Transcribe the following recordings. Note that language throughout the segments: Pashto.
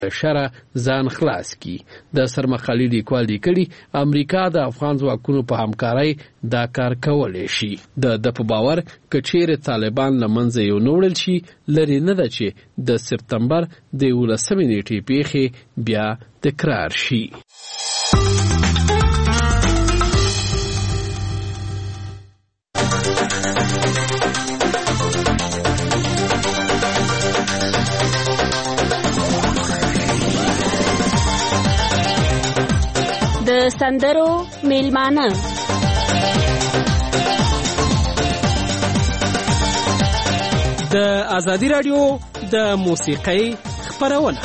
شره ځان خلاص کی. د سرمخالي لیکوال لیکلي امریکا د افغان ځواکونو په همکارۍ دا کار کولای شي. د په باور کچېره طالبان لمنځه یو نوړل شي لري نه ده چې د سپتمبر د 11 نیټې پیښې بیا تکرار شي. د سندرو میلمانه د ازادي رادیو د موسیقۍ خپرونه.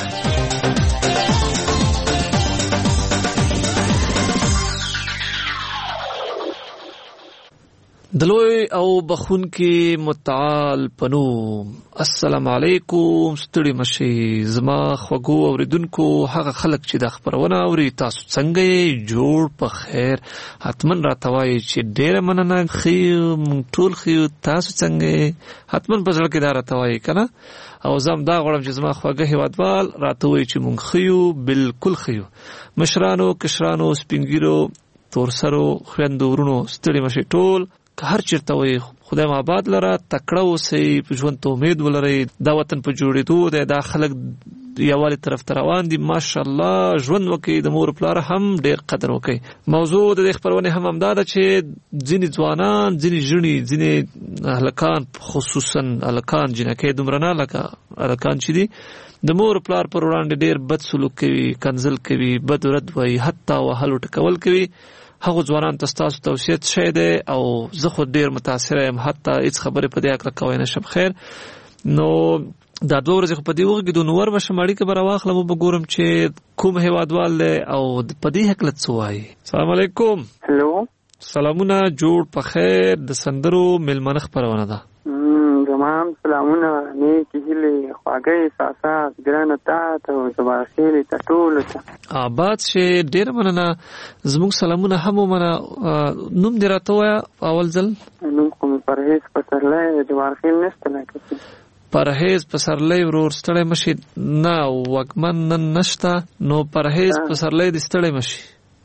دلوی او بخونکی متعال پنوم، السلام علیکم. ستړي مشي زما خوږو اوریدونکو، هغه خلک چې د خبرونه اوري، تاسو څنګه جوړ په خیر؟ حتمن راتوای چې ډېر مننه خيو مونږ ټول خيو، تاسو څنګه؟ حتمن په ځل کې دا راتوای کنه. او زم دا غواړم چې زما خوږه هیوادوال راتوي چې مونږ خيو، بالکل خيو. مشرانو، کشرانو، سپینګیرو، تورسرو، خويندو، ورونو، ستړي مشي ټول که هر چیرته وي، خدای مو آباد لره، تکړه اوسئ، په ژوند ته امید ولرئ. دا وطن په جوړېدو دی، دا خلک یووالي طرف ته روان دي. ماشاءالله ژوند وکړئ، د مور پلار هم ډېر قدر وکړئ. موضوع د دې خپرونې هم همدا ده چې ځینې ځوانان، ځینې ژڼي، ځینې هلکان، خصوصا هلکان، جنکۍ دومره نه، لکه هلکان چې دي د مور پلار پر وړاندې ډېر بد سلوک کوي، کنځل کوي، بد رد وایي، حتی وهل ټکول کوي. هغه ځوانان تاسو توصیه شوی دی او زه خو ډیر متاثر یم، حتی هیڅ خبرې په دې اړه کوی نشم. خیر، نو دا 2 ورځې په دې وخت کې د نور بشم اړیکه بر واخلم او وګورم چې کوم هیوادوال دی او په دې حق لڅ وایي. السلام علیکم. هلو، سلامونه، جوړ په خیر. د سندرو میلمانه خبرونه ده. تمام سلامونه، نیکی هیلې، خواږه احساسات، ګرانه تا او زبارخیلې ته ټولو ته آباد شي. ډېر مننه، زموږ سلامونه هم ومنه. نوم دې راته ووایه اول ځل. نوم خو مې پرهیز پسرلی د جوارخیل نشته لکه پرهیز پسرلی. ورور ستړی مشي نه، وکمن نن نشته، نو پرهیز پسرلی دې ستړی مشي.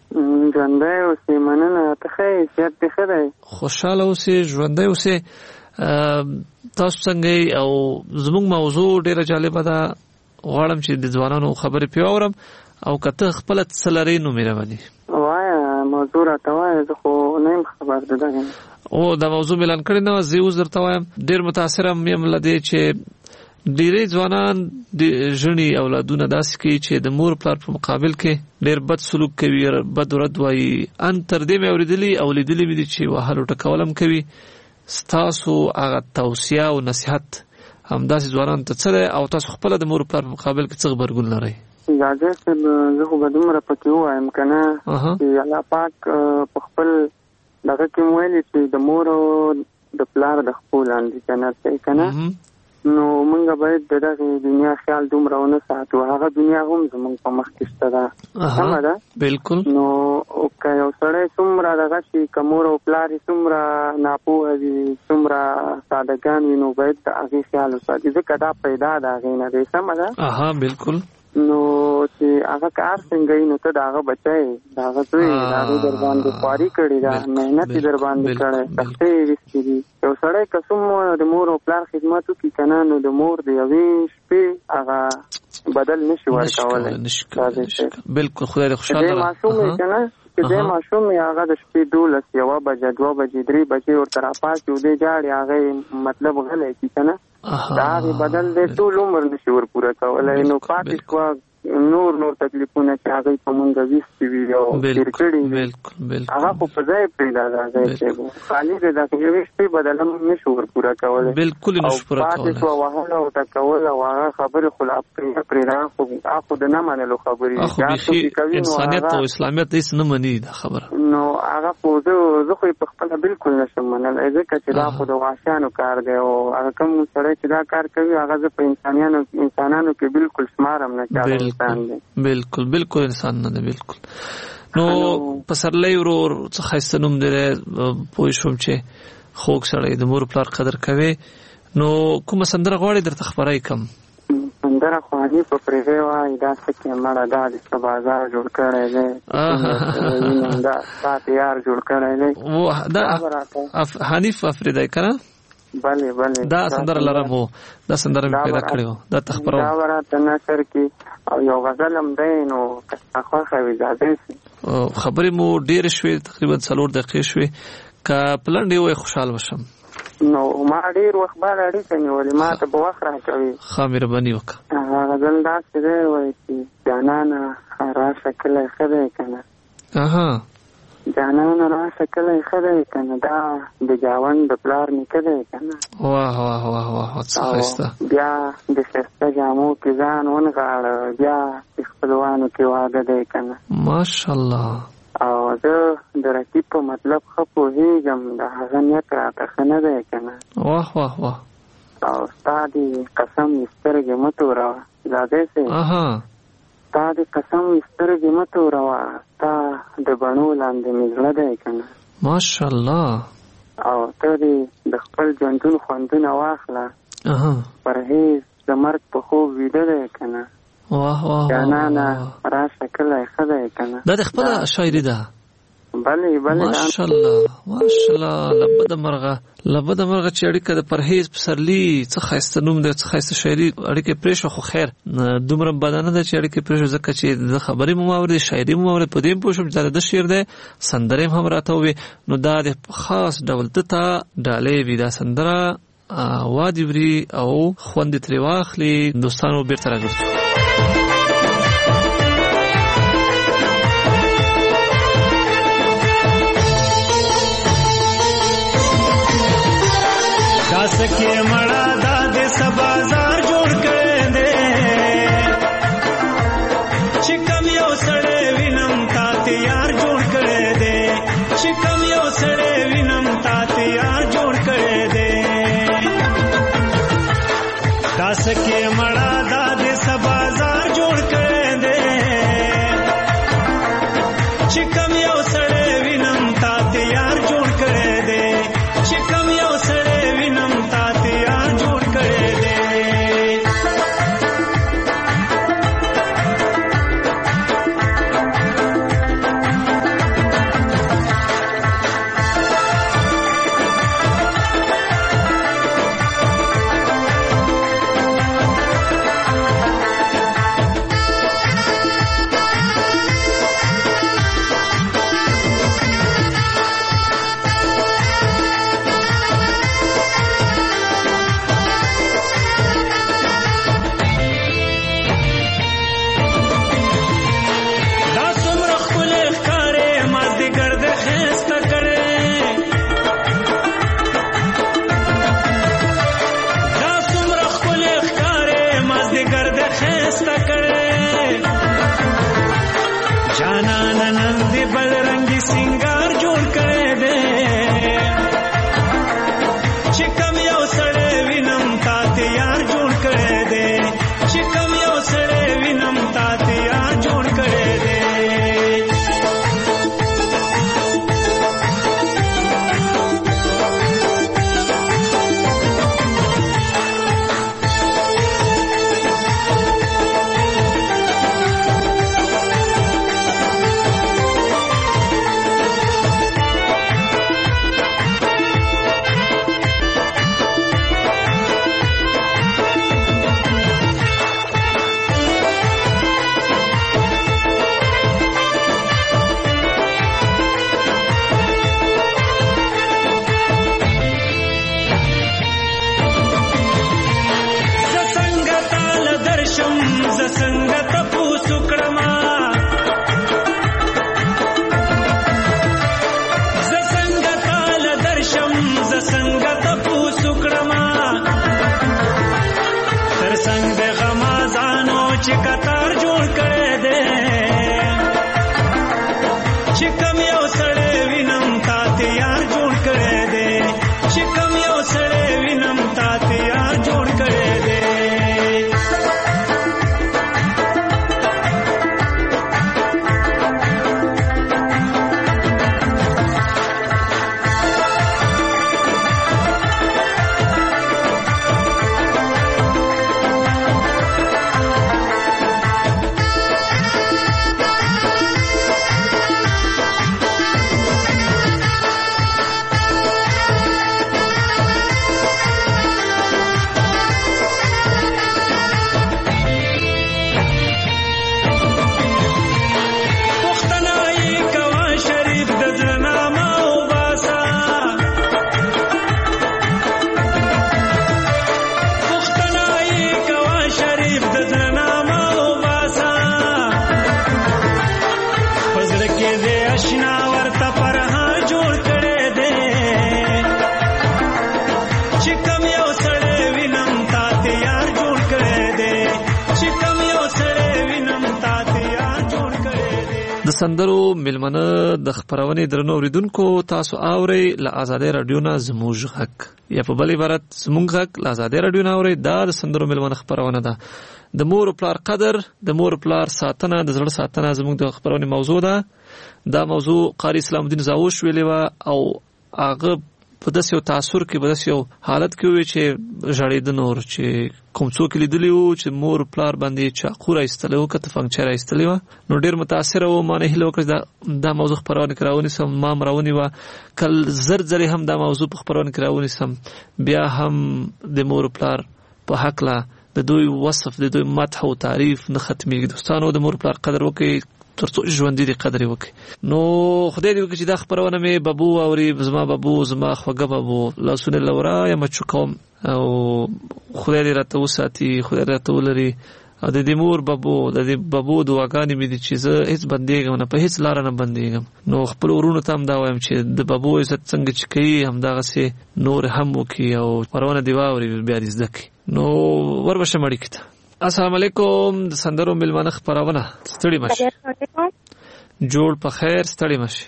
ژوندی اوسې، مننه. ته ښه یې؟ صحت دې ښه دی؟ خوشحاله اوسې، ژوندی اوسې. تاسو څنګه؟ او زموږ موضوع ډیره جالبه ده، غواړم چې د ځوانانو خبرې پې واورم او که ته خپله څه لرې نو مې راولي. وایه، موضوع راته وایه، زه خو نه یم خبر د دغه. او دا موضوع اعلان کړې نه وه، زه اوس درته وایم. ډېر متاثره یم له دې چې ډېری ځوانان ژڼي اولادونه داسې کوي چې د مور پلار په مقابل کې ډېر بد سلوک کوي، بد رد وایي. ان تر دې مې اورېدلي او لیدلي مې دي چې وهل او ټکول هم کوي. ستاسو هغه توصیه او نصیحت همداسې ځوانانو ته څه دی او تاسو خپله د مور پلار په مقابل کې څه غبرګون لرئ؟ اجازه صاحب، زه خو به دومره پکې ووایم که نه چې الله پاک په خپل دغه کې مو ویلي چې د مور او د پلار د خپو لاندې جنت دی که نه. نو موږ باید د دغې دنیا خیال دومره ونه ساتو، هغه دنیا هم زموږ په مخ کې شته ده، سمه ده؟ بلکل. نو که یو سړی څومره دغه شي، که مور او پلار یې څومره ناپوهه وي، څومره سادهګان وي، نو باید د هغې خیال وساتي، ځکه دا پیدا د هغې نه دی، سمه ده؟ بلکل. نو چې هغه کار څنګه وي، نو ته د هغه بچی، د هغه زوی، د هغې در باندې خواري کړې ده، محنت یې در باندې کړی، سختۍ یې ویستې دي. یو سړی که څومره د مور او پلار خدمت وکړي که نه، نو د مور د یوې شپې هغه بدل نشي ورکولی. بلکل. خدای دې خوشحاله دې ماشوم یې که نه، چې دې ماشوم یې هغه د شپې 12، 1 بجه، 2 بجې، 3 بجې ورته راپاڅي او دې جاړي، هغه مطلب غلی کړي که نه، دا هغې بدل دی ټول عمر نشي ورپوره کولی. نو پاتې شوه نور تکلیفونه چې هغوی په مونږ ویستې وي او تېر کړي وي، هغه خو په ځای پرېږده، دا ځای چې خالي دی، د یوې شپې بدله موږ نشو ورپوره کولی. او پاتې شوه وهل او ټکول او هغه خبرې خو لا پرېږده، خو د نه منلو خبرې، انسانیت او اسلامیت هېڅ نه مني دا خبره. نو هغه خو زه خو یې په خپله بلکل نشم منلی، ځکه چې دا خو د غاشیانو کار دی او هغه کوم سړی چې دا کار کوي هغه زه په انسانانو کې بلکل شمارم نه. بلکل بلکل انسان نه دی. بلکل. نو پسرلی ورور څه ښایسته نوم دی، پوه شوم چې خوږ سړی د مور پلار قدر کوي. نو کومه سندره غواړې درته خپره کړم؟ سندره خواني په پرې وای دا څه کې مړه دا د بازار جوړ کړی دی دا تیار جوړ کړی دی دا حنیف افریدی کنه بله دا سندره لرم دا سندره مې پیدا کړی دا تخبرو دا ورته نشر کې او یو غزل هم دی نو خوښه وي زیاتې خبرې مو ډېرې شوې تقریبا 4 دقیقې شوې که پلنډې وای خوشحال وشم نو ما ډېر وخت بعد اړیکه نیولې ما ته به وخت راکوي ښه مهرباني وکړه غزل داسې دی وایي چې جانانه راشه کلی ښه دی که نه جانانه راشه کلی ښه دی که نه دا د جاون د پلار نیکه دی که نه واه واه واه واه څه ښایسته بیا د ښایسته جامو کې ځان ونغاړه بیا د خپلوانو کې واده دی که نه ماشاءالله او زه د رقیب په مطلب ښه پوهېږم د هغه نیت راته ښه نه دی که نه واه واه واه او ستا د قسم سترګې مه توروه دا داسې ستا د قسم سترګې مه توروه ستا د بڼو لاندې مې زړه دی که نه ماشاءالله او ته د خپل ژوندون خوندونه واخله پرهیز د مرګ په خوب ویده دی که نه واه واه جانانه راشه کلی ښه دی که نه دا د خپله شاعري ده بله ماشاءالله لبده مرغه چې اړیکه د پرهیز پسرلی څه ښایسته نوم دی څه ښایسته شاعري اړیکې پرېښه خو خیر دومره بده نه ده چې اړیکې پرېښه ځکه چې د خبرې مو واورېدې شاعري مو واورېد په دې هم پوه شوم چې دا د شعر دی سندرې هم راته ووې نو دا د خاص ډول ده ته ډالۍ وي دا سندره وادي وري او خوند ترې واخلي دوستانو بېرته راګرځو سکه مړه دا د بازار جوړ کړی دی چې کم یو سړی وینم تا تیار جوړ کړی دی چې کم یو سړی وینم تا تیار جوړ کړی دی دا سکه مړه دا د بازار جوړ کړی دی چې کم یو سړی وینم تا تیار جوړ کړی دی چې کم یو سړی د سندرو ملمنه د خبرونه درنو اوریدونکو تاسو اوري له آزادۍ رادیو نه زموږ حق یا په بل عبارت زموږ حق له آزادۍ رادیو نه اوري دا د سندرو ملمنه خبرونه ده د مور پلار قدر د مور پلار ساتنه د زړه ساتنه زموږ د خبرونه موضوع ده دا موضوع قاری اسلام الدین زاوش ویلې او هغه په داسې یو تاثر کې په داسې یو حالت کې وي چې ژړېده نور چې کوم څوک لیدلی وو چې مور پلار باندې چاقو راایستلی وو که تفنګچه راایستلی وه نو ډېر متاثره وو ما نه هیله وکړه چې دا موضوع خپرونه کې راونیسم ما هم راونیوه کل زر ځلې هم دا موضوع په خپرونه کې راونیسم بیا هم د مور پلار په هکله د دوی وصف د دوی مدح او تعریف نه ختمېږي دوستانو د مور پلار قدر وکړئ ترڅو ژوندۍ دي قدر وکړي نو خدای دې وکړي چې دا خبرونه مې بابو اوري زما بابو زما خوږه بابو لاسونه لورا یا مچو کوم او خدای دې راته وساتي خدای دې راته ولري او د دې مور بابو د دې بابو دعاګانې مې دي چې زه هیڅ بندېږم نه په هیڅ لاره نه بندېږم نو خپل ورونو ته هم دا وایم چې د بابو عزت څنګه چې کوي همدغسې نور هم وکړي او خبرونه دې واوري بیا دې زده کړي نو وربشم اړیکې ته السلام علیکم د سندرو ملمنه خبرونه ستړي مشي جوړ په خیر ستړي مشي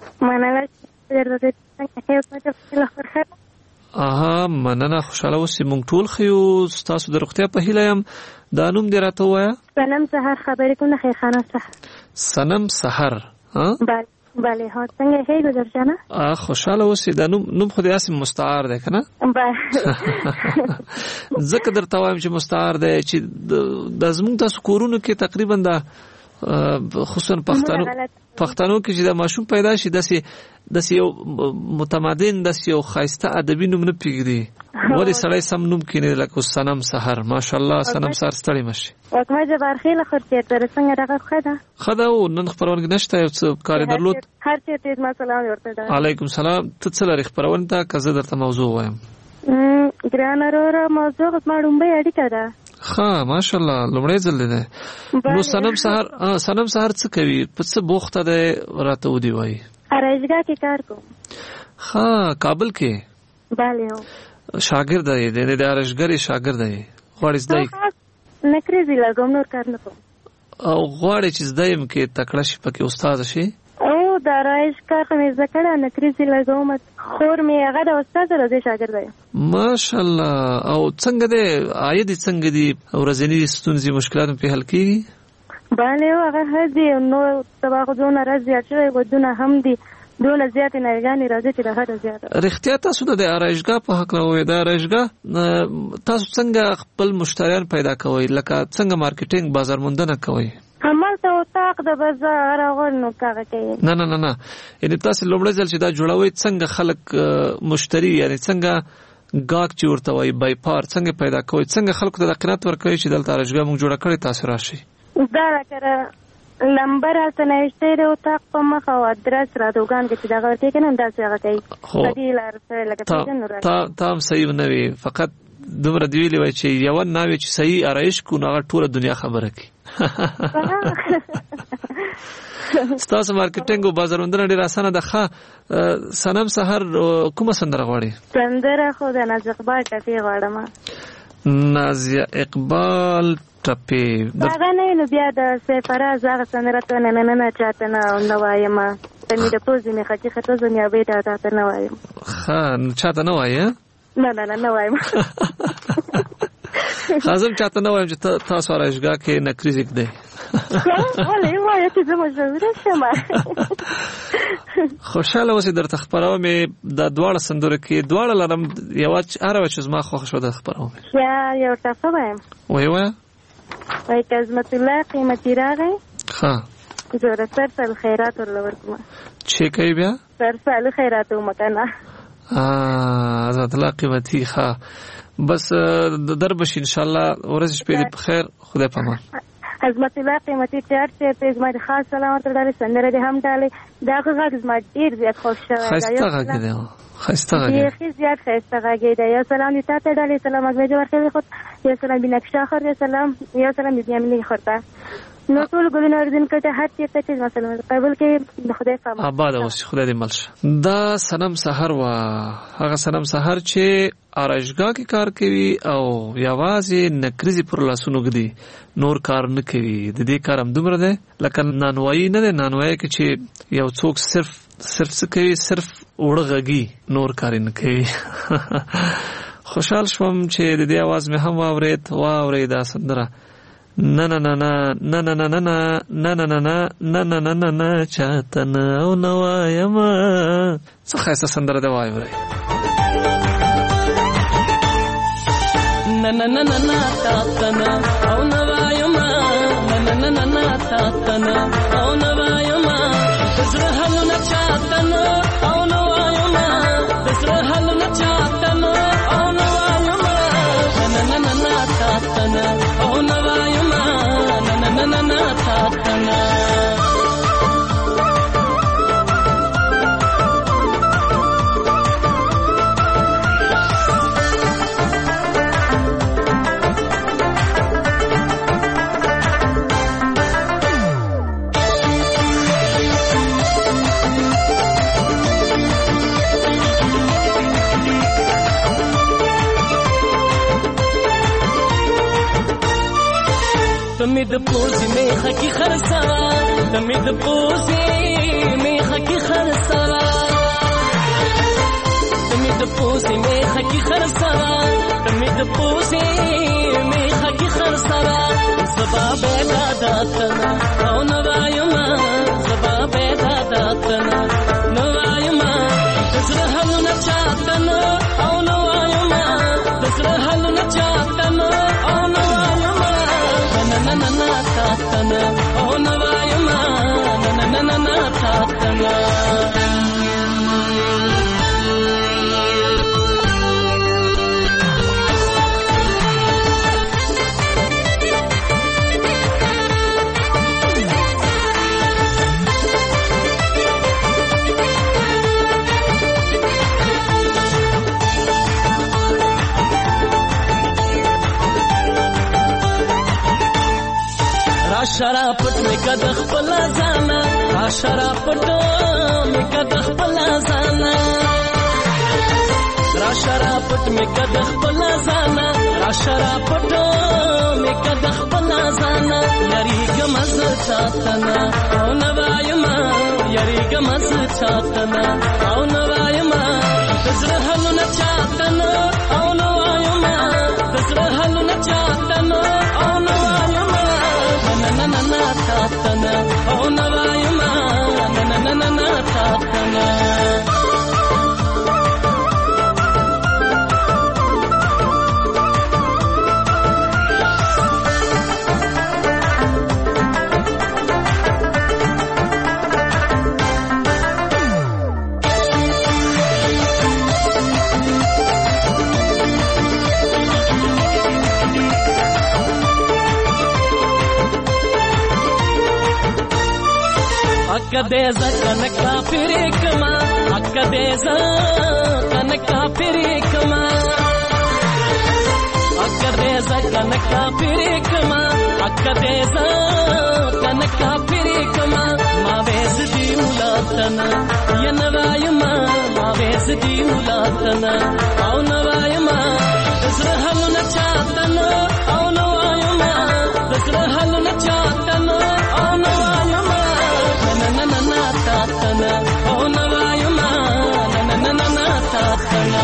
مننه خوشاله اوسئ موږ ټول ښه یو ستاسو د روغتیا په هیله یم دا نوم دې راته ووایه صنم سحر خبرې کوم د خیرخانه څخه صنم سحر بله ها څنګه هی ګذر جانه خوشاله اوسئ دا نوم خو دې اسم مستعار دی که نه ځکه درته وایم چې مستعار دی چې د زموږ تاسو کورونو کې تقریبا دا خصوصا پښتنو کې چې دا ماشوم پیدا شي داسې یو متمدن داسې یو ښایسته ادبي نوم نه پرېږدي ولې سړی سم نوم کښېني لکه صنم سحر ماشاءالله صنم سحر ستړی مشي وکمه جبار خیله خرچېدره څنګه دغه ښه ده ښه ده او نن خپرونه کې نشته یو څه کار یې درلود هر چېرته زما سلام ورته ده علیکم سلام ته څه لرې خپرونې ته که زه درته موضوع وایم ګرانه وروره موضوع زما لومړۍ اړیکه ده ښه ماشاءالله لومړی ځل دی نو صنم سحر څه کوي په څه بوخته دی راته ودې وایي ارایشګاه کې کار کوم ښه کابل کې بله شاګرد دی د ارایشګرې شاګرد دی غواړي زده یې نکریزي لګوم نور کار نه کوم او غواړي چې زده یم کې تکړه شي پکې استاده شي او د ارایش کار خو مې زده کړی نکریزي لګوم خور مې هغه د استاده راځي شاګرد دی ماشاءالله او څنګه دی عاید څنګه دی ورځني ستونزې مشکلات په حل کېږي بله هغه ښه دي نو سبا خو دونه راز زیات شوی ودونه هم دي دونه زیاتې نایګانې راځي چې د هره زیاته رښتیا تاسو د ارایشګاه په هکله ووایئ د ارایشګاه تاسو څنګه خپل مشتریان پیدا کوئ لکه څنګه مارکیټینګ بازارموندنه کوئ همالته اتاق د بازار هغه نو کاغه کوي نه یعنې تاسو لومړی ځل چې دا جوړوئ څنګه خلک مشتری یعنې څنګه ګاهک چې ورته وایي بایپار څنګه پیدا کوئ څنګه خلکو ته د قناعت ورکوئ چې دلته ارایشګاه موږ جوړه کړې تاسو راشئ دا راکړه نمبر هلته نوشتی دی اتاق په مخ او ادرس را دوکان کې چې دغه ورکوي که نه همداسې هغه کوي بدي لار سره لکه پېژنو تا هم صحیح نه وي فقط دومره دې ویلي وای چې یوه ناوې چې صحیح ارایش کړو نو هغه ټوله دنیا خبره کړي ستاسو مارکیټینګ او بازارموندنه ډېره اسانه ده ښه صنم سحر کومه سندره غواړي سندره خو د ناز اقبال ټپې غواړم نازیه اقبال ټپې هغه نه نو بیا د سیفراز هغه سندره ته نه چاته نه وایم ته مې د پوزې مې خچې خطه زه مې ابۍ ته نه وایم ښه چاته نه وایې نه وایم خازم چاته نه وایم چې تاسو ارایشګاه کې نکریز ږدئ ولې وایه چې زه مشهوره شم خوشحاله اوسئ درته خپروم د دواړه سندرو کې دواړه لرم یوه هره وه چې زما خوښه شوه درته خپروم یو ټپه وایم وایه وایي که عظمت الله قیمتي راغی ښه زه سرسال خیرات ورله ورکومه چې کوي بیا سرسال خیرات ومکنه عظمت الله قیمتي ښه بس در بشي انشاءالله ورځ شپې دې په خیر خدای په امان عظمت الله قیمتي چار چېرته زما د خاص سلام ورته ډالې سندره دې هم ډالې دا غږ زما ډېر زیات خوښ شوی ښایسته غږ دی ښایسته غږ دی بیخي زیات ښایسته غږ دی یو سلام دې تا ته ډالې سلام اکبر جوار خیلی خود یو سلام بینکشا خور یو سلام بنیامیني خور ته نو ټول ګلونه اردوونکو ته هر چېرته چې مثلا قبول کې د خدای په امان آباد اوسې، خدای دې مل شه. دا صنم سحر وه، هغه صنم سحر چې آرایشګاه کې کار کوي او یوازې نکریزې پر لاسونو ږدي، نور کار نه کوي. د دې کار همدومره دی لکه نانوایي نه دی، نانوایي کې چې یو څوک صرف څه کوي، صرف اوړه غږي، نور کار نه کوي. خوشحال شوم چې د دې اواز مې هم واورېد دا سندره. نه نه نه نه نه نه نه نه نه نه نه نه نه نه نه نه چاته نه او نه وایمه. څه ښایسته سندره ده، واورئ. نه نه نه نه نه چاته نه او نه وایمه، نه نه نه نه چاته نه او نه وایمه، د زړه حالونه چاته نه او نه وایمه، د زړه حالونه چاته نه او نه وایمه، نه نه نه نه چاته نه او نه وایمه، نه نه نه نه چاته نه. تمید پوزی میخه کی خرسوا، تمید پوزی میخه کی خرسوا، تمید پوزی میخه کی خرسوا، تمید پوزی میخه کی خرسوا. زبا بیدا داتنا او نوایما، زبا بیدا داتنا نوایما، دزر حلونا چاہتنا او نوایما، دزر حلونا چاہتنا او نوایما، na na na tatana oh na vayama, na na na na tatana. شراپت میں کدخ پلا زانا، شراپتوں میں کدخ پلا زانا، شراپت میں کدخ پلا زانا، شراپتوں میں کدخ پلا زانا. یری گمز چاہتنا او نوایما، یری گمز چاہتنا او نوایما، دزر حلونا چاہتنا او نوایما، دزر حلونا چاہتنا او نوایما، na na na tatana oh na vayama, na na na na tatana. Akkadeza kanaka pirikma, akkadeza kanaka pirikma, akkadeza kanaka pirikma, akkadeza kanaka pirikma. Ma vezdi ulatana ya navayma, ma vezdi ulatana au navayma, dazra haluna chatana au navayma, dazra haluna chatana au navayma. na na na tatana oh na vayama, na na na na tatana.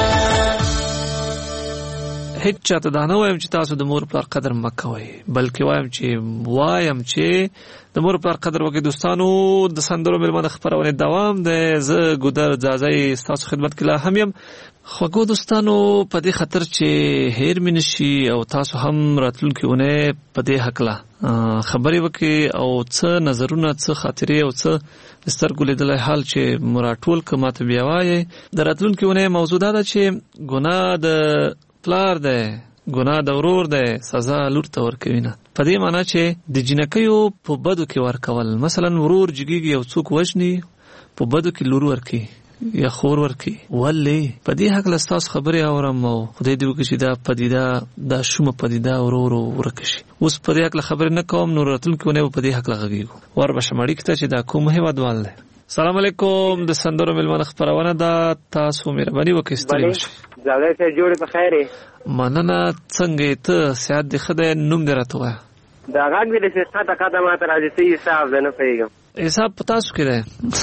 هیڅ چاته دا نه وایم چې تاسو د مور پلار قدر مکوئ، بلکې وایم چې د مور پلار قدر وکړئ. دوستانو د سندرو مېلمانه خپرونې دوام دی، زه ګودر ځاځی ستاسو خدمت کې لا هم یم. خوږو دوستانو، په دې خاطر چې هیر مې نشي او تاسو هم راتلونکې اونۍ په دې هکله خبرې وکړئ او څه نظرونه، څه خاطرې او څه د سترګو لیدلی حال چې مراټول که ماته بیا وایئ. د راتلونکې اونۍ موضوع دا ده چې ګناه د پلار دی، ګناه د ورور دی، سزا لور ته ورکوي نه. په دې معنی چې د جنکیو په بدو کې ورکول، مثلا ورور جګیږي او څوک وژني، په بدو کې لور ورکوي، یا خور ورکی ولې په دې حق لاستاس خبرې اورم او خدای دې وکړي چې دا پدیده دا شومه پدیده ورو ورکشي. اوس په دې حق خبرې نه کوم، نو راتلونکي ونه په دې حق لغږیږو ور بشمړی کته چې دا کوم هیوادوال دی. السلام علیکم، د سندرو ملمن خبرونه دا تاسو مهرباني وکړئ ستړي نشئ. زاویه سره جوړ په خیره مننه. څنګه ته سیادت دې خدای نوم دې راته وایه. دا غږ دې چې څه تکاته ماته راځي چې حساب نه پیګم. حساب پتا څه کړه؟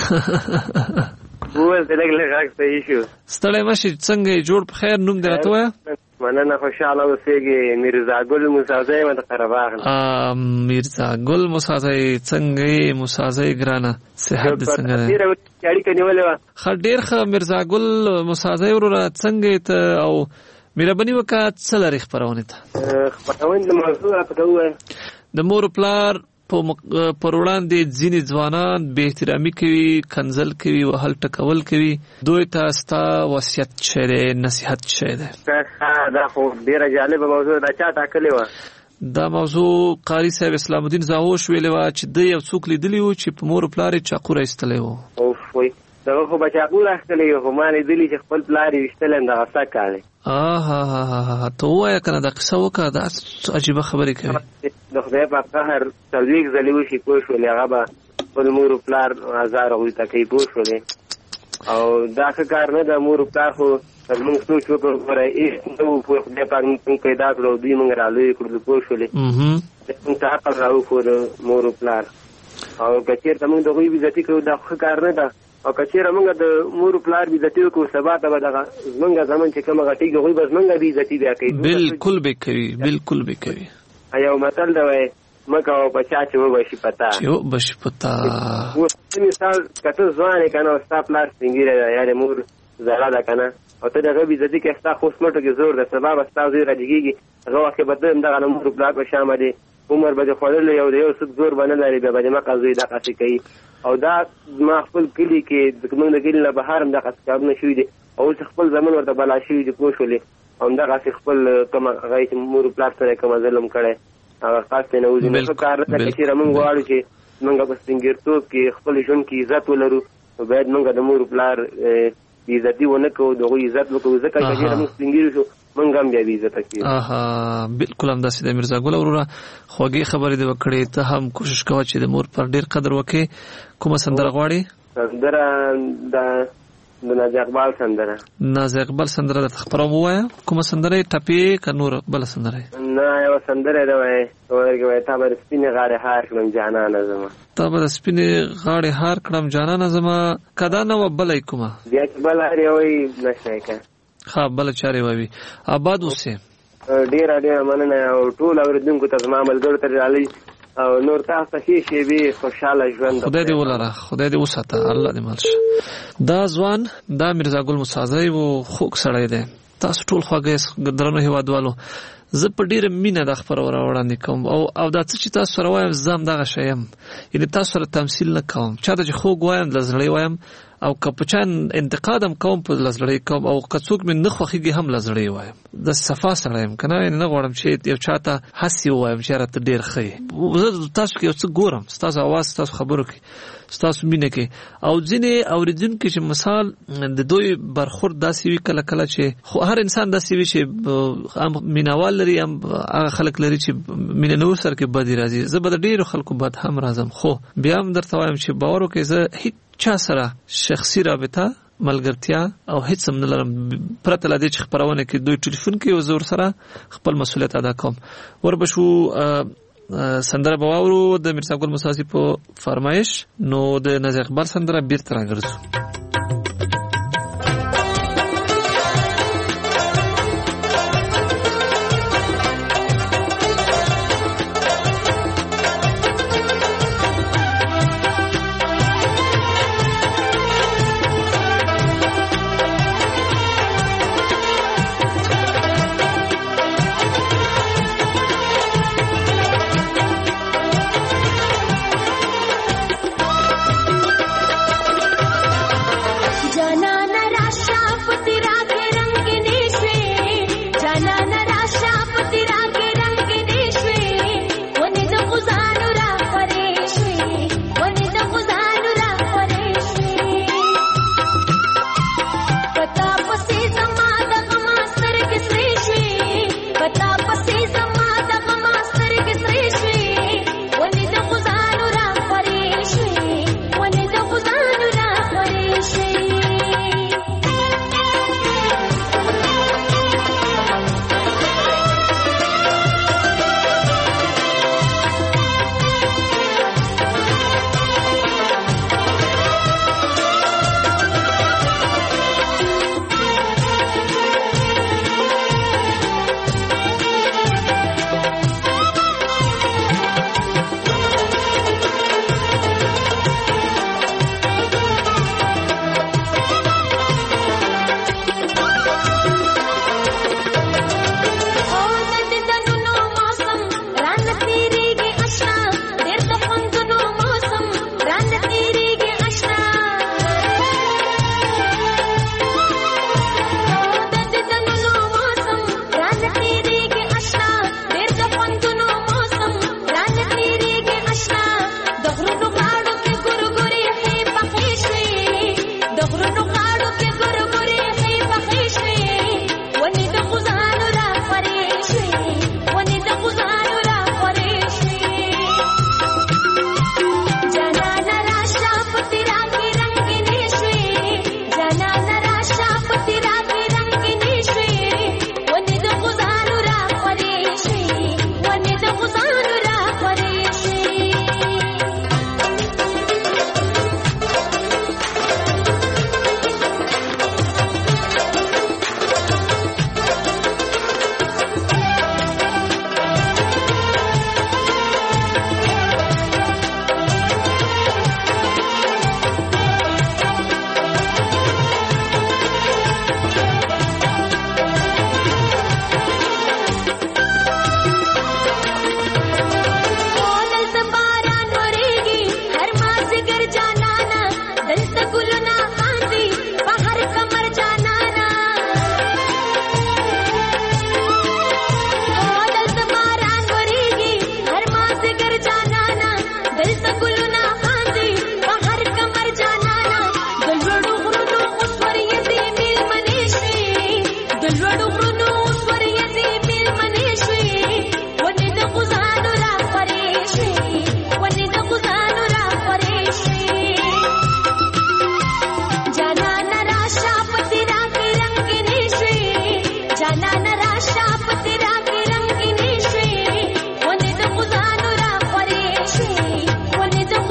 وول دې لګل غږ صحیح شو. ستړي مشي څنګه جوړ په خیر نوم دې راته وایه. مننه خوشاله اوسېږي. میرزا ګل موسازی مت قرباغ. میرزا ګل موسازی څنګه موسازی ګرانه صحت دې څنګه ده؟ اړیکه نیولې و. خ ډیر ښه میرزا ګل موسازی ورو څنګه ته او مهرباني وکړه څه لري خبرونه ته؟ خبرونه د موضوع راته وایي. د مور پلار پر وړاندې ځینې ځوانان بې احترامي کوي، کنځل کوي، وهل ټکول کوي. دوی ته ستا وصیت څه دی، نصیحت څه دی؟ دا خو ډېره جالبه موضوع ده. چا ټاکلې وه؟ دا موضوع قاري صاحب اسلام الدین زاهوش ویلې وه چې ده یو څوک لیدلی و چې په مور پلار یې چاقو راایستلی و. اوف وایي دغه خو به چاقو راایستلی و، خو ما لیدلي چې خپل پلار یې ویشتلی هم دغه څه کالی. ته ووایه که نه دا قصه وکړه، دا عجیبه خبرې کوي. د خدای په قهر څلوېښت ځلې وشي پوه شولې، هغه به خپل مور پلار ازار هغوی ته کوي پوه شولې. او دا ښه کار نه ده. مور پلار خو موږ سوچ وکړو ګوره هېڅ نه وو پوه خدای پاک موږ پیدا کړو او دوی موږ رالوی کړو پوه شولې. موږ ته عقل راوښود مور پلار. او که چېرته موږ د هغوی بېزتي کوو دا ښه کار نه ده. او که چېرې موږ د مور پلار بېزتي وکړو سبا ته به دغه زموږ زمن چې کومه غټېږي هغوی به زموږ بېزتي بیا کوي. بلکل به کوي، بلکل به کوي. یو متل دی وایي مکه او په چا چې وبشي پتا چې وبشي پتا. اوس مثال که ته ځوان یې که نه او ستا پلار سپین ږیری دی یا د مور زړه ده که نه او ته د هغه بېزتي کوې ستا خو سمټو کې زور ده. سبا به ستا زوی راجګېږي هغه وخت کې به ته همدغه د مور پلار په شان باندې عمر به دې خوړلی او د یو څوک زور به نه لري بیا به د مقه زوی دغسې کوي. او دا زما خپل کلي کې زموږ د کلي نه بهر هم دغسې کارونه شوي دي او اوس خپل زمن ورته بلا شوي دي پوه شولې. او همدغسې خپل کومه هغه چې مور پلار سره کومه ظلم کړی هغه خاص ته نه وځي. نو ښه کار نه ده که چېرې موږ غواړو چې موږ په سپینګیرتوب کې خپل ژوند کې عزت ولرو نو باید موږ د مور پلار بېعزتي ونه کوو، د هغوی عزت وکړو. ځکه که چېرې موږ سپینګیري شو موږ هم بیا بېعزته کېږو. بلکل همداسې ده میرزا ګل وروره. خوږې خبرې دې وکړې، ته هم کوشش کوه چې د مور پلار ډېر قدر وکړې. کومه سندره غواړې؟ سندره د نازي اقبال سندره. نازي اقبال سندره درته خپروم ووایه. کومه سندره یې ټپې که نور بله سندره یې؟ نه یوه سندره یې ده وایي تا به د سپینې غاړې هار کړم جانانه زما. تا به د سپینې غاړې هار کړم جانانه زما. که دا نه وه بله یې کومه؟ بیا چې بله هر یې وایي نشته یې که ښه بله چارې وایي. آباد اوسې. ډېره ډېره مننه او ټول اورېدونکو ته زما ملګرو ته ډالۍ او نور تاسو ته ښې شېبې خوشحاله ژوند. خدای دې ولره، خدای دې وساته، الله دې مل شه. دا ځوان دا میرزا ګل موسازی و خوږ سړی دی. تاسو ټول خواږه درنو هېوادوالو، زه په ډېره مینه دا خبره وړاندې کوم او دا څه چې تاسو سره وایم زه همدغه شی یم. یعنې تاسو سره تمثیل نه کوم. چاته چې خوږ وایم له زړه وایم او که په چا انتقاد هم کوم په له زړه کوم او که څوک مې نه خوښېږي هم له زړه وایم. د صفا سړی یم که نه نه غواړم چې یو چا ته هسې ووایم چې یاره ته ډېر ښه یې. زه تاسو کې یو څه ګورم، ستاسو اواز ستاسو خبرو کې ستاسو مینه کې. او ځینې اورېدونکي چې مثال د دوی برخورد داسې وي کله کله چې خو هر انسان داسې وي چې هم مینهوال لري هم هغه خلک لري چې مینه نه ورسره کې بدې راځي. زه به د ډېرو خلکو بد هم راځم، خو بیا هم درته وایم چې باور وکړئ زه هېڅ چا سره شخصي رابطه ملګرتیا او هیڅ هم نه لرم پرته له دې چې خپرونه کې دوی ټلیفون کوي او زه ورسره خپل مسؤلیت ادا کوم. وربشو سندره به واورو د میرزا ګل موسازی په فرمایش. نو د نازي اقبال سندره بیرته راګرځو.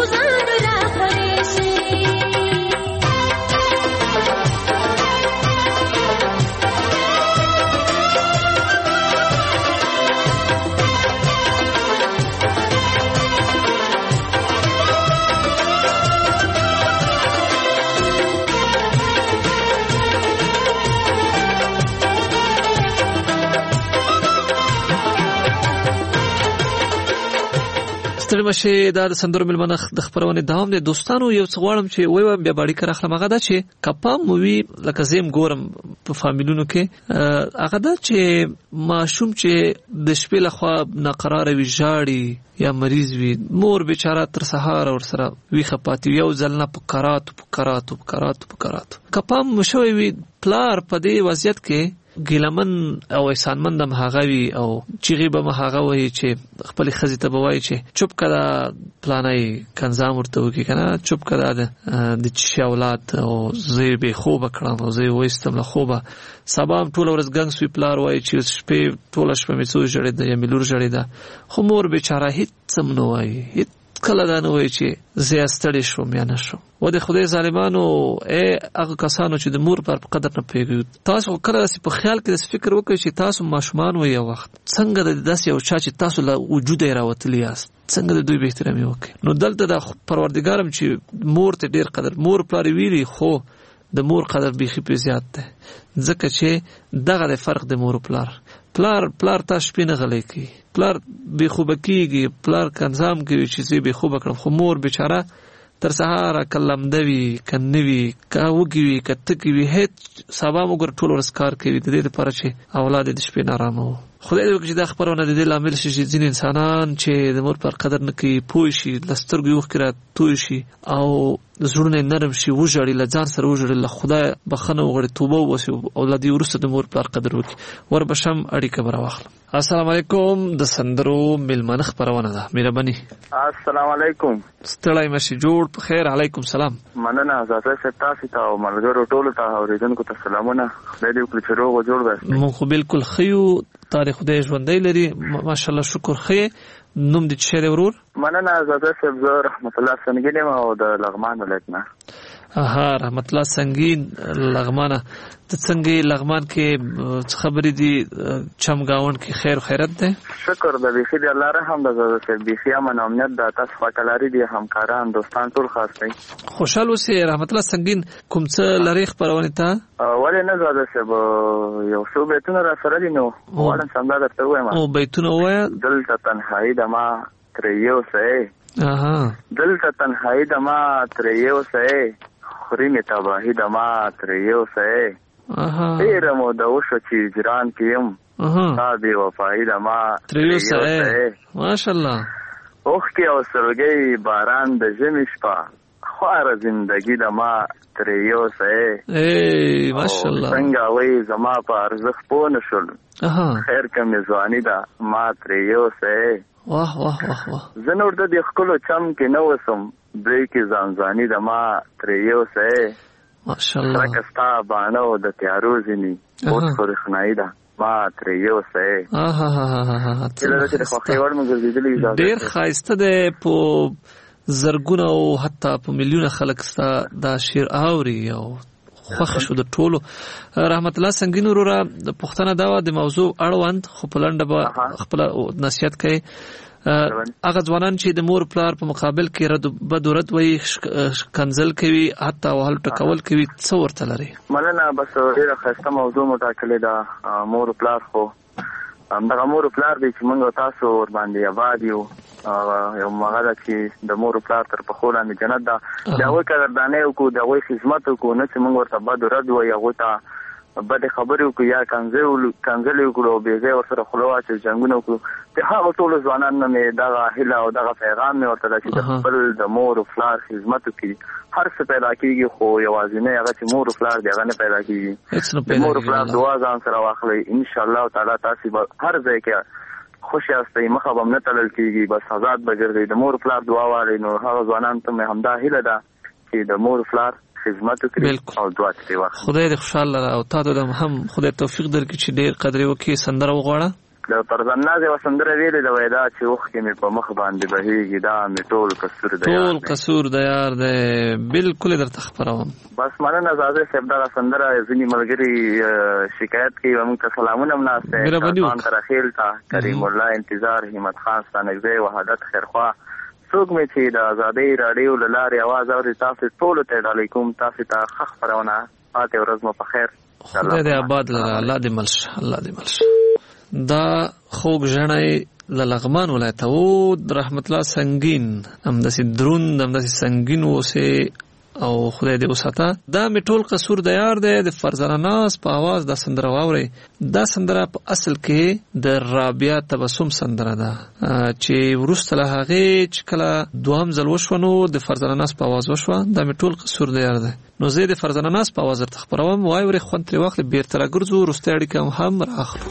ستړي مشه دا د سندرو ملمنه د خبرونه دوام دي دوستانو یو څه غواړم چې وای بیا باندې کار اخلم هغه دا چې کپا مووی لکه زم ګورم په فامیلونو کې هغه دا چې ماشوم چې د شپې لخوا ناقرار وي ژاړي یا مریض وي مور بیچاره تر سهار اور سره وی خپاتي یو ځلنه په کراتو کپا مشوي وي پلار په دې وضعیت کې ګیلمن او احسانمند هم هغه وي او چیغي به هغه وي چې خپل خزي ته بوای چې چوپ کړه پلانای کنزام ورته وکي کنه چوپ کړه د چي اولاد او زی به خوب کړم او زی وېستم له خوبه سبا ټول ورځ ګنګ سوی پلار وای چې شپې ټول شپه می سوي جوړې د یملور جوړې ده خو مور بیچاره هیڅ سم نه وای کله دا نه وای چې زه ستړي شوم یا نه شوم و د خدای ظالمانو هغه کسانو چې د مور پر قدر نه پیږي تاسو کله په خیال کې د فکر وکړئ چې تاسو ماشومان وي یو وخت څنګه د داسې یو چا چې تاسو له وجود راوتلی یاست څنګه د دوی به احترام وکړي نو دلته د پروردګارم چې مور ته ډیر قدر مور پلار ویلي خو د مور قدر بيخي په زیات ده ځکه چې دغه د فرق د مور پلار تاسو پینې غلې کی پلار به خوب کیږي پلار کنزام کوي چې زی به خوب کړم خو مور بیچاره تر سهار کلم دوي کنوي کاوږي کتکوي هیڅ سبا موږ ټول ورس کار کوي د دې لپاره چې اولاد د شپې نارامه وو خدای دې وکړي دا خبرونه د دې لامل شي چې ځین انسانان چې د مور پر قدر نه کوي پوه شي لسترګو یو خکرا توي شي او زړونه نرم شي وژړي لځان سره وژړي له خدای بخنه وغړي توبه وسي اولاد یې ورسره د مور پر قدر وکړي ور بشم اړیکه بر واخلم السلام علیکم د سندرو ملمنه خبرونه ده مهرباني السلام علیکم ستړی مشي جوړ په خیر علیکم سلام مننه زاده ستاسو ته او ملګرو ټولو ته اوریدونکو ته سلامونه خدای دې وکړي چې روغ جوړ وي مو خو بالکل خيو تاریخ دې ژوندۍ لري ماشاءالله شکر خې نوم دې شه ورور مننه زاده صاحب رحمت الله سنگین او د لغمان ولایتنا رحمت الله سنگین لغمانه ته څنګه لغمان کې خبرې دي چمګاون کې خیر و خیرت ده شکر د بيخي دی الله رحم د زاده صاحب بيخي امن امنیت د تاسو فکلاري دي همکاران دوستان ټول خاص دي خوشاله اوسئ رحمت الله سنگین کوم څه لری خبرونه ته ولې نه زاده صاحب یو څو بیتونه را سره دي نو ولې څنګه درته وایم او بیتونه وایا دلته تنهایی د ما تر یو سه دلته تنهایی د ما تر یو سه خوري می تباهی د ما تر یو سه تیر مو د وشو چې جران کیم تا بی وفایی د ما تر یو سه ماشاءالله اوخ کې او سرګي باران د ژمي شپه خوار زندگی د ما تر یو سه ماشاءالله څنګه وای زما په ارزښت پوه نشول خیر کم ځواني دا ما تر یو سه واه واه واه واه زنور د خپل چم کې نو وسم بریک ځانځاني د ما تر یو سه ماشاءالله راکستا باندې د تیارو زنی اوس خور خنای دا ما تر یو سه ډیر خاصه ده په زرګونه او حتی په میلیونه خلک ستا دا شعر اوري او خوښ شو د ټولو رحمت الله سنگین وروره د پښتنه دا د موضوع اړوند خو په لنډه به خپل نصیحت کوي هغه ځوانان چې د مور پلار په مقابل کې رد وایي کنزل کوي حتی وهل ټکول کوي څه ورته لري مننه بس ډیره ښایسته موضوع مټاکلې ده مور پلار خو همدغه مور پلار دی چې موږ تاسو ور باندې آباد یو یو مغاده چې د مور پلار تر په خور باندې جنت ده دا وایي قدردانه وکړو دا وایي خدمت وکړو نه چې موږ ورته بد رد وایي هغه ته بد خبرې وکړو یا کنځل وکړو به ځای ورسره خلوا چې جنگونه وکړو ته هغه ټول ځوانان نه دا هله او دا پیغام مې ورته چې خپل د مور پلار خدمت وکړي هر څه پیدا کیږي خو یوازې نه هغه چې مور پلار دی هغه نه پیدا کیږي مور پلار دعا ځان سره واخلئ ان شاء الله تعالی تاسو به هر ځای کې خوشی استئ مخه به نه تلل کیږي بس آزاد بګرځي د مور پلار دعا واري نو هغه ځوانان ته همدا هیله ده چې د مور پلار خدمت وکړي او دعا کوي خدای دې خوشاله او تاسو ته هم خدای توفیق درکړي چې ډېر قدر وکړي سندره وغواړه د پرزناز یو سندره ویلې د وېدا چې وخت کې مې په مخ باندې بهيږي دا مې ټول قصور دی ټول قصور دی یار دی بالکل درته خبروم بس مننه زاده صاحب دا سندره ځینې ملګري شکایت کوي موږ ته سلامونه مناسته خان ترخیل تا کریم الله انتظار همت خان ستانګزی وحدت خیرخوا څوک مې چې د آزادۍ راډیو له لارې اواز اوري تاسو ټولو ته ډالۍ کوم تاسو ته ښه خپرونه پاتې ورځ مو په خیر خدای دې آباد لره الله دې ملشه الله دې ملشه دا خوږ ژړی له لغمان ولایت او رحمت الله سنگین همداسې دروند همداسې سنگین اوسې او خدای دې وساته دا مې ټول قصور د یار دی د فرزانه ناز په आवाज دا سندره واوري دا سندره په اصل کې د رابعه تبسم سندره ده چې ورسته له هغه چې کله دوام ځل وشونو د فرزانه ناز په आवाज وشو دا مې ټول قصور د یار دی نو زه د فرزانه ناز په आवाज تر خبروم وای ورې خوند تر وخت بیرته راګرځو ورسته اړیکه هم راخلو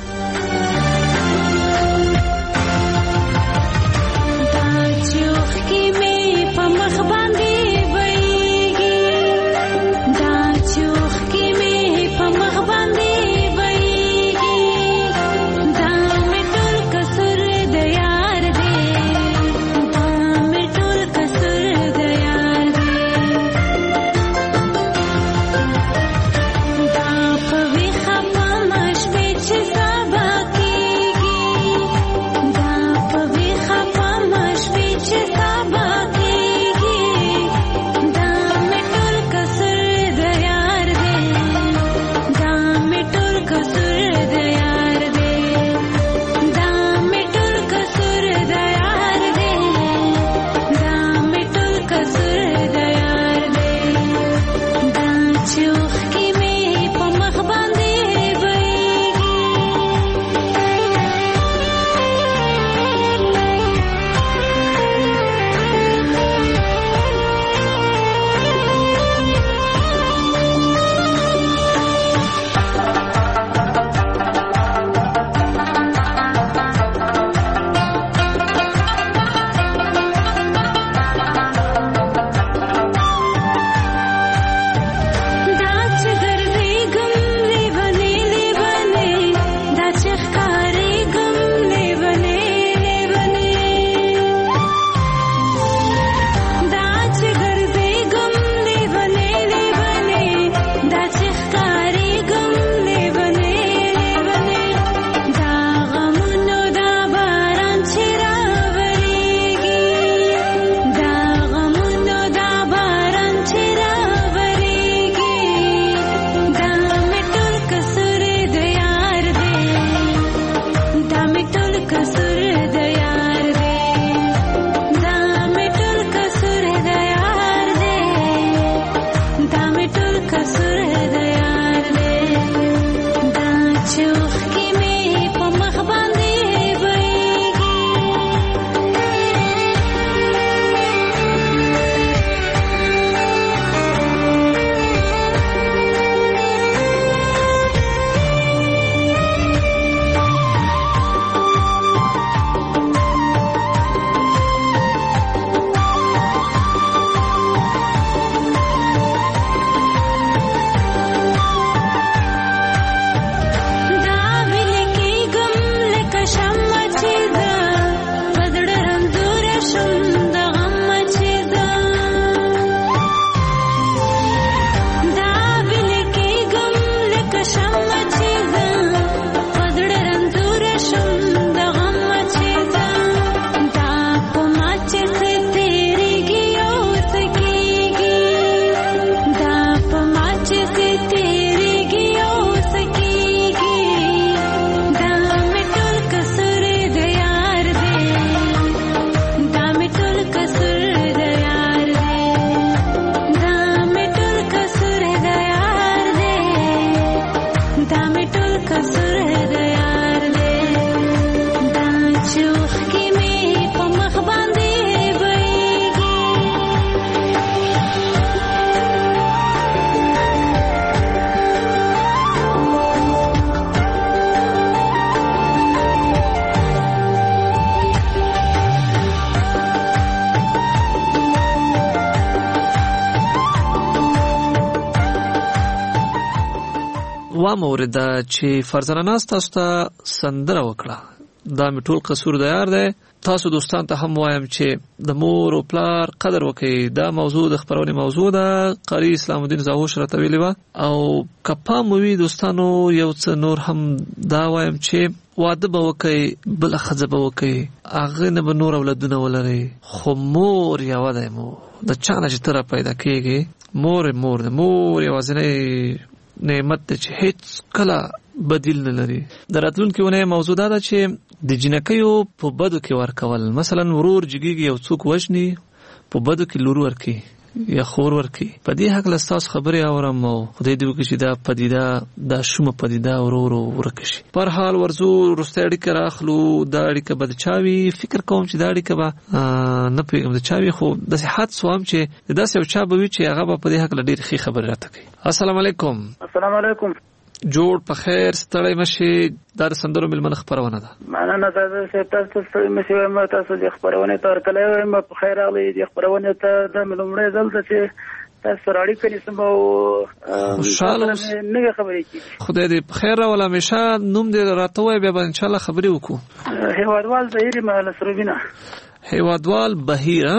وا مورده چې فرزانه ناز تاسو ته سندره وکړه دا می ټول قصور د یار دی. تاسو دوستان ته هم وایم چې د مور او پلار قدر وکړي. دا موضوع د خبرونې موضوع ده. قاری اسلام الدین زاهوش راته ویلي وه. او کپا موي دوستانو یو څه نور هم دا وایم چې واده به وکړي، بله ښځه به وکړي، هغه نه به نور اولادونه ولرئ، خو مور یوه دی. مور د چا نه چې ته را پیدا کېږې، مور د مور یوازینی نعمت دی چې هیڅ کله بدیل نه لري. د راتلونکي اونۍ موضوع دا ده چې د جنکیو په بدو کې ورکول. مثلا ورور جګیږي یو څوک وژني، په بدو کې لور ورکي یا خور ورکي. په دې حق لستاس خبرې اورم او خدای دې وکړي چې دا پدیده دا شومه پدیده ورو ورک شي. په هر حال ورزو وروسته اړیکه راخلو. دا اړیکه به د چاوي فکر کوم چې دا اړیکه به نه پوهېږم د چاوي، خو داسې حدس وام چې داسې یو چا به وي چې هغه به په دې حق ډېرې ښې خبرې راته کوي. السلام علیکم. السلام علیکم. جوړ په خیر، ستړی مشي. دا د سندرو مېلمنه خپرونه ده. مننه دا تاسو ستړی مشي. وایم تاسو د خپرونې ته ورکلی وایم. په خیر راغلی د خپرونې ته. دا مې لومړی ځل ده چې تاسو سره اړیکه نیسم او خوشحاله اوسئ. نوې خبرې کېږي. خدای دې په خیر راوله. همیشه نوم دې راته ووایه، بیا به انشاءالله خبرې وکړو. هیوادوال زهیر یم له سروبینه. هیوادوال بهیر.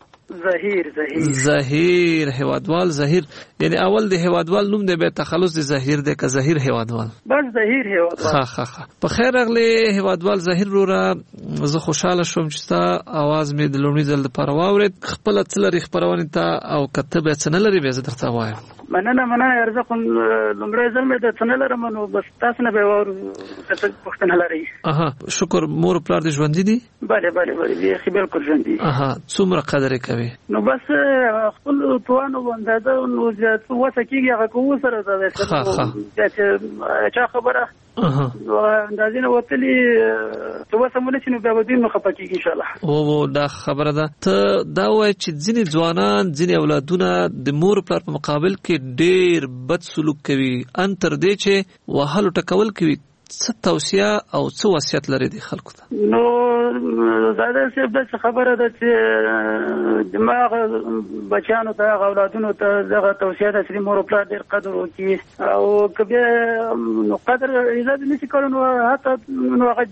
زهیر هیوادوال زهیر، یعنی اول د هیوادوال نوم دی، بیا تخلص د زهیر دی که زهیر هیوادوال؟ بس زهیر هیوادوال. ښه. په خیر راغلی هیوادوال زهیر وروره. زه خوشحاله شوم چې ستا اواز مې د لومړي ځل دپاره واورېد. خپله څه لري خپرونې ته او که ته بیا څه نه لري بیا زه درته وایم. مننه ارزه خو لومړی ځل مې د څه نه لرم، نو بس تاسو نه به واورو که څه پوښتنه لرئ. شکر. مور پلار دې ژوندي دي؟ بله بیخي بالکل ژوندي. څومره قدر یې کوي؟ نو بس خپل توانو اندازه نو زیات وسه کېږي هغه کوو سره ده چې چا خبره اندازې نه وتلي ته وسه مونه چې نو بیا به دوی نو خفه کېږي انشاءالله. دا خبره ده. ته دا وایې چې ځینې ځوانان ځینې اولادونه د مور پلار په مقابل کې ډېر بد سلوک کوي، ان تر دې چې وهلو ټکول کوي. څه توصیه او څه وصیت لري دې خلکو ته؟ نو زاده صاحب داسې خبره ده چې دماغ بچیانو ته هغه اولادونو ته دغه توصیه ده چې مور او پلار ډېر قدر وکړي، او که بیا نو قدر عزت نشي کولی نو حتی نو هغه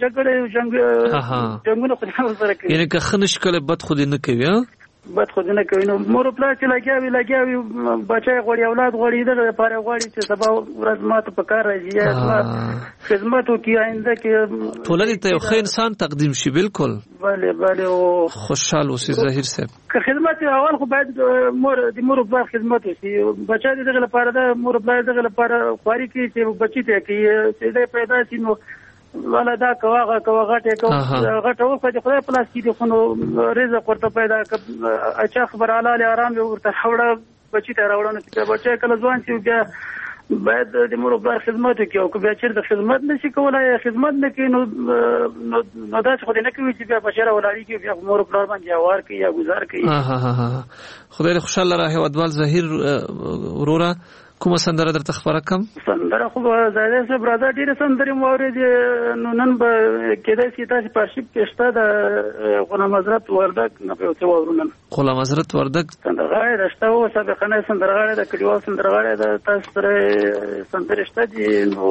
جنګونه خو دې ورسره کوي. یعنې که ښه نشي کولی بد خو دې نه کوي. بد خو نه کوي. نو مور او پلار چې لګیا وي بچی غواړي اولاد غواړي دغه لپاره غواړي چې سبا ورځ ماته په کار راځي یا خدمت وکړي آینده کې ټولنې ته یو ښه انسان تقدیم شي. بالکل. بله. او خوشحال اوسئ زهیر صاحب. که خدمت اول خو باید د مور او پلار خدمت وشي. بچی دغه لپاره ده، مور او پلار دغه لپاره خواري کوي چې بچی ته کوي چې دی پیدا شي. نو والا دا کواغه غټه وخت خدای په لاس کې دی، خو نو رزق ورته پیدا اچھا خبر حلال آرام ورته راوړه بچی ته راوړه. نو چې بچی کله ځوان شي بیا باید د مور او پلار خدمت وکړي، او که بیا چېرته خدمت نشي کولی یا خدمت نه کوي نو داسې خو دې نه کوي چې بیا بچی راولاړېږي بیا مور او پلار باندې هوار کوي یا ګزار کوي. خدای دې خوشحاله را. هیوادوال زهیر وروره کومه سندره درته خبره کم؟ سندره خو زاده صاحب راځه ډېرې سندرې مو اورېدې. نو نن به کېدای شي تاسې په ارشیف کې شته د غلام حضرت وردګ نه به یو څه واورو. نن غلام حضرت وردګ سندرغاړی ده شته و، سابقنی سندرغاړی ده، کلیوال سندرغاړی ده. تاسو سره سندرې شته دي. نو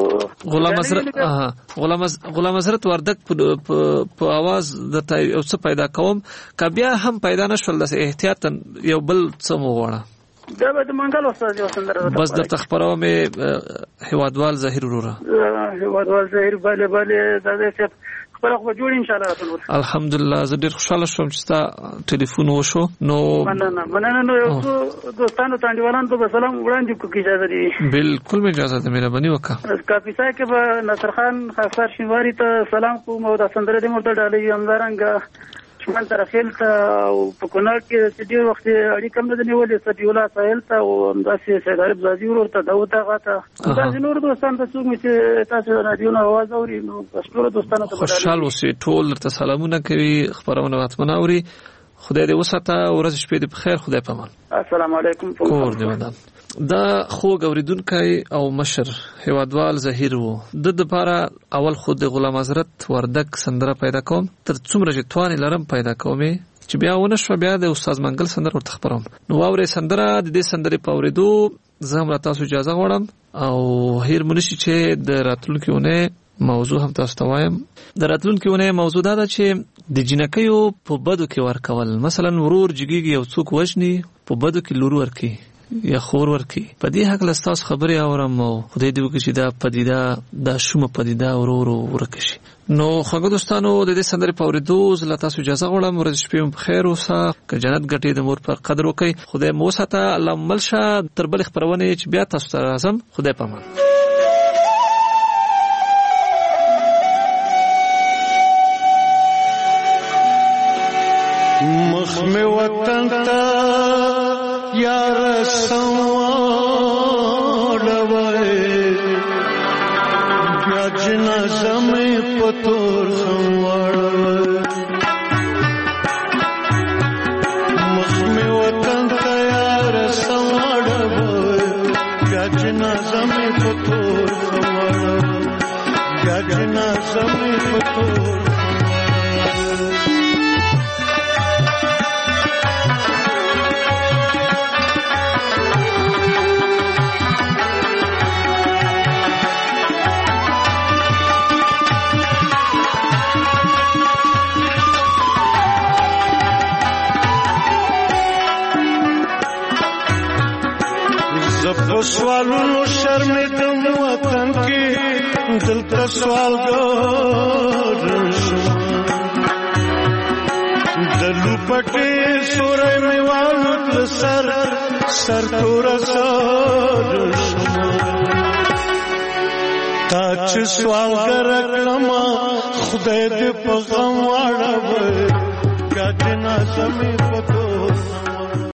غلام حضرت وردګ په اواز درته یو څه پیدا کوم، که بیا هم پیدا نه شول داسې احتیاطاً یو بل څه مو غواړه. دا به د منګل استاد یو سندره بس درته خپروم. هیوادوال زهیر وروره. هیوادوال زهیر بله زاده صاحب خپل خو جوړ ان شاء الله. الحمدلله. زه ډېر خوشاله شوم چې ستا ټلیفون وشو. نو مننه. نو یو دوستانو ته انډیوالانو ته به سلام وړاندې کړو که اجازه دي؟ بالکل مې اجازه ده، مهرباني وکړه. کاپیسا کې به نصر خان خاصار شینواري ته سلام کوم او دا سندره دې مرته ډالۍ. همدارنګه شمال طرفیل ته او په کونړ کې چې ډېر وخت اړیکه هم نه ده نیولې، سفي الله ساحل ته او همداسې سید عارف ځاځي ورور ته، داود اغا ته، داسې نور دوستانو ته څوک مې چې تاسو رادیو نه اواز اوري نو ټولو دوستانو ته خوشحال اوسئ. ټول درته سلامونه کوي، خبرونه حتما اوري. خدای دې وساته. ورځ شپې دې په خیر. خدای په امان. السلام علیکم. کور دې ودان. دا خوږ اوریدونکی او مشر هیوادوال زهیر وو. د دپاره اول خود د غلام حضرت وردګ سندره پیدا کوم، تر څومره چې توان لرم پیدا کومې، چې بیا ونه شوه بیا د استاد منګل سندره ورته خپروم. نو واورئ سندره. د دې سندرې په اورېدو زه هم را تاسو اجازه غواړم او هیر مو نشي چې د راتلونکي اونۍ موضوع هم تاسو ته وایم. د راتلونکي ونه موضوع دا ده چې د جنکیو په بدو کې ورکول، مثلا ورور جګیږي یو څوک وژني، په بدو کې لور ورکي یا خور ورکي. په دې حق لستاس خبرې اورم او خدای دې وکړي چې دا پدیده دا شومه پدیده ورو ورکه شي. نو خوږو دوستانو د دې سندرې په اورېدو زه له تاسو اجازه غواړم. ورځ شپې مو بخیر اوسه، که جنت ګټې د مور پر قدر وکړئ. خدای مو وساته. الله مل شه تر بلې خپرونې چې بیا تاسو ته راځم. خدای پامان. مخ میں وطن تا یار سواړوي بیا جنازه مې پتور سواړوي. مخ میں وطن تا یار سواړوي بیا جنازه مې پتور سواړوي بیا جنازه مې پتور سوالونو شرمېدم وطن کې دلته سوالګر شم. د لوپټې سورې مې والوت سر تور سر شم. تا چې سوالګر کړم خدای دې په غم واړوي بیا جنازه مې په تور